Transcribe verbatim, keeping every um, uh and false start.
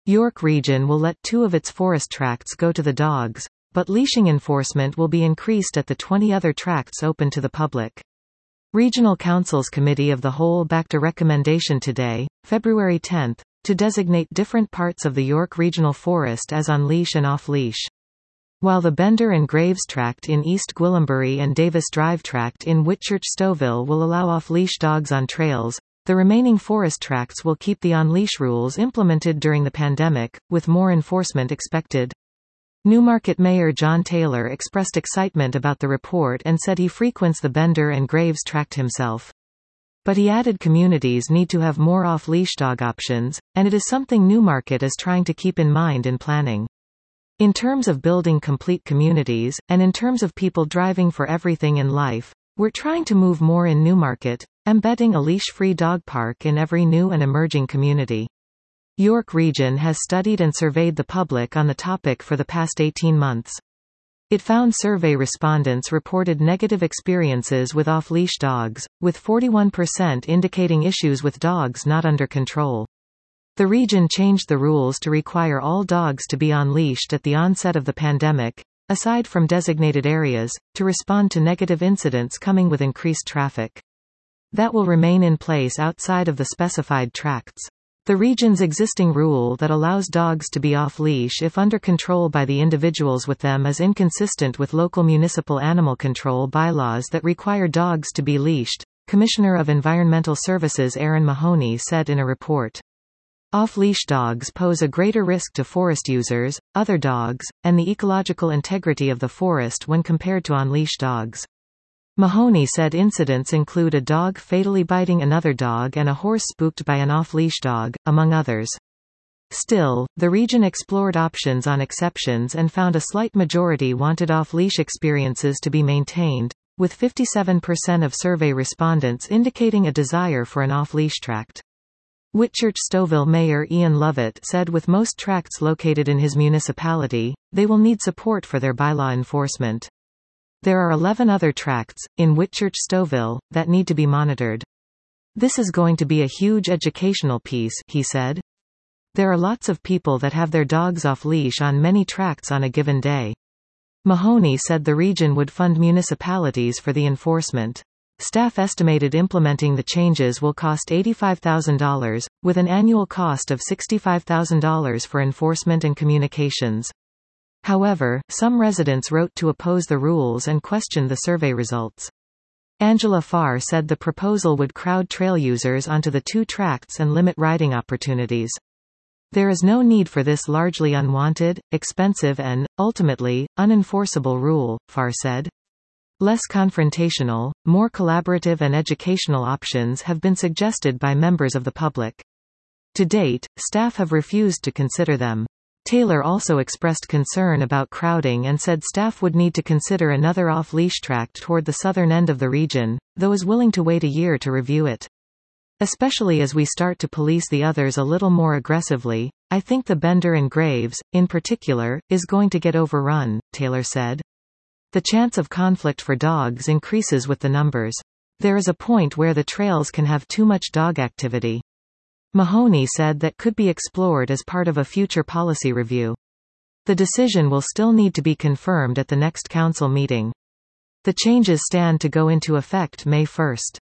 York Region will let two of its forest tracts go to the dogs, but leashing enforcement will be increased at the twenty other tracts open to the public. Regional Council's Committee of the Whole backed a recommendation today, February tenth, to designate different parts of the York Regional Forest as on-leash and off-leash. While the Bender and Graves Tract in East Gwillimbury and Davis Drive Tract in Whitchurch-Stouffville will allow off-leash dogs on trails, the remaining forest tracts will keep the on-leash rules implemented during the pandemic, with more enforcement expected. Newmarket Mayor John Taylor expressed excitement about the report and said he frequents the Bender and Graves Tract himself. But he added communities need to have more off-leash dog options, and it is something Newmarket is trying to keep in mind in planning. In terms of building complete communities, and in terms of people driving for everything in life, we're trying to move more in Newmarket, embedding a leash-free dog park in every new and emerging community. York Region has studied and surveyed the public on the topic for the past eighteen months. It found survey respondents reported negative experiences with off-leash dogs, with forty-one percent indicating issues with dogs not under control. The region changed the rules to require all dogs to be on-leashed at the onset of the pandemic, aside from designated areas, to respond to negative incidents coming with increased traffic. That will remain in place outside of the specified tracts. The region's existing rule that allows dogs to be off-leash if under control by the individuals with them is inconsistent with local municipal animal control bylaws that require dogs to be leashed, Commissioner of Environmental Services Aaron Mahoney said in a report. Off-leash dogs pose a greater risk to forest users, other dogs, and the ecological integrity of the forest when compared to on-leash dogs. Mahoney said incidents include a dog fatally biting another dog and a horse spooked by an off-leash dog, among others. Still, the region explored options on exceptions and found a slight majority wanted off-leash experiences to be maintained, with fifty-seven percent of survey respondents indicating a desire for an off-leash tract. Whitchurch-Stouffville Mayor Ian Lovett said with most tracts located in his municipality, they will need support for their bylaw enforcement. There are eleven other tracts, in Whitchurch-Stouffville, that need to be monitored. This is going to be a huge educational piece, he said. There are lots of people that have their dogs off-leash on many tracts on a given day. Mahoney said the region would fund municipalities for the enforcement. Staff estimated implementing the changes will cost eighty-five thousand dollars, with an annual cost of sixty-five thousand dollars for enforcement and communications. However, some residents wrote to oppose the rules and questioned the survey results. Angela Farr said the proposal would crowd trail users onto the two tracts and limit riding opportunities. There is no need for this largely unwanted, expensive and, ultimately, unenforceable rule, Farr said. Less confrontational, more collaborative and educational options have been suggested by members of the public. To date, staff have refused to consider them. Taylor also expressed concern about crowding and said staff would need to consider another off-leash tract toward the southern end of the region, though is willing to wait a year to review it. Especially as we start to police the others a little more aggressively, I think the Bender and Graves, in particular, is going to get overrun, Taylor said. The chance of conflict for dogs increases with the numbers. There is a point where the trails can have too much dog activity. Mahoney said that could be explored as part of a future policy review. The decision will still need to be confirmed at the next council meeting. The changes stand to go into effect May first.